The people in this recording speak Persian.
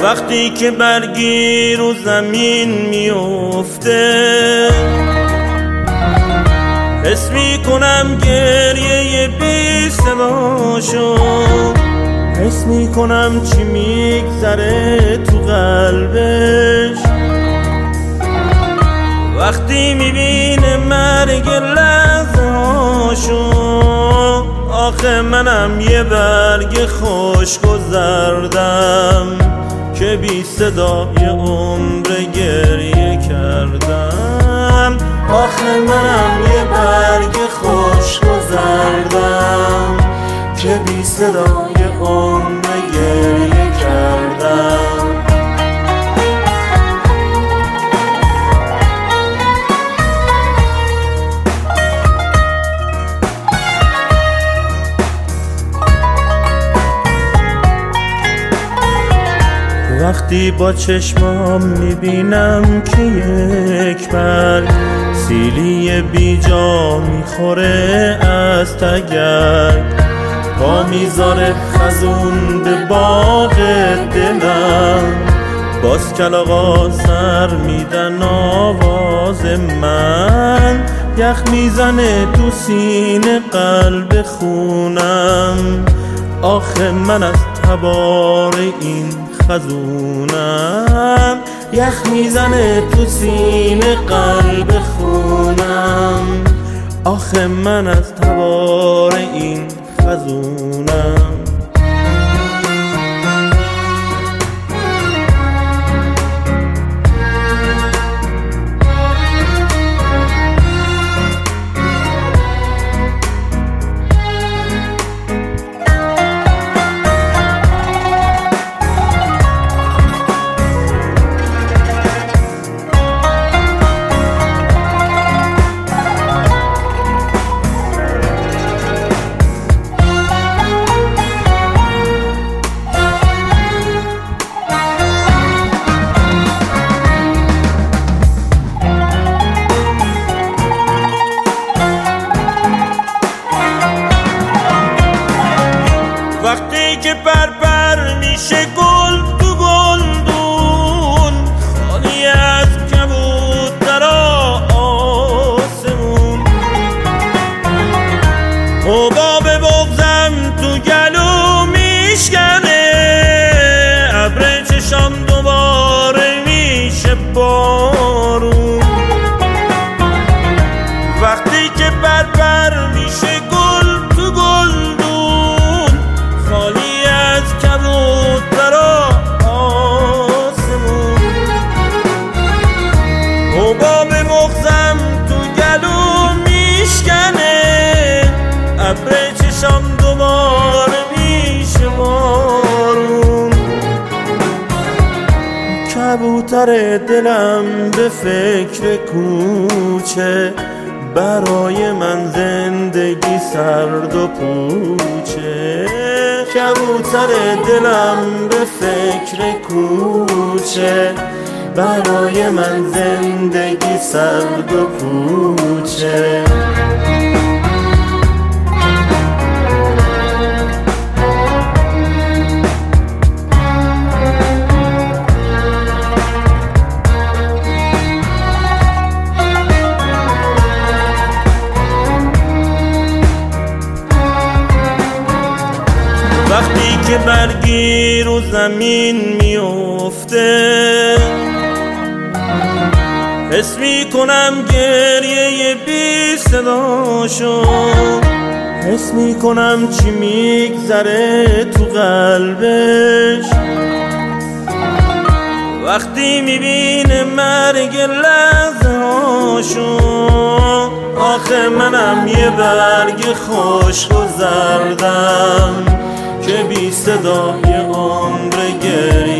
وقتی که برگی رو زمین میفته حس میکنم گریه بی صداشو، حس میکنم چی میگذره تو قلبش وقتی میبینه مرگ لحظه هاشو. آخه منم یه برگ خشک و زردم که بی صدای عمر گریه کردم. آخه منم یه برگ خشک و زردم که بی صدای عمر گریه کردم. وقتی با چشمام میبینم که یک برگ سیلی بی جا میخوره از تگرگ، پا میذاره خزون به باغ دلم، باز کلاغا سر میدن آواز من، یخ میزنه تو سینه قلب خونم. آخه من از تبار این خزونم، یخ میزنه تو سینه قلب خونم. آخه من از تبار این خزونم. وقتی که پر میشه گل تو گلدون، خالی از کبوترا آسمون، حباب بغضم تو گلو میشکنه، ابر چشام دوباره میشه بارون. وقتی که پر میشه گل تو گلدون، خالی از کبوترا آسمون، حباب مغزم تو گلو میشکنه، ابر چشام دوباره میشه بارون. کبوتر دلم به فکر کوچه، برای من زندگی سرد و پوچه. کبوتر دلم به فکر کوچه، برای من زندگی سرد و پوچه. وقتی که برگی رو زمین میفته حس میکنم گریه بی صداشو، حس میکنم چی میگذره تو قلبش وقتی میبینه مرگ لحظه هاشو. آخه منم یه برگ خشک و زردم که بی صدای عمر گریه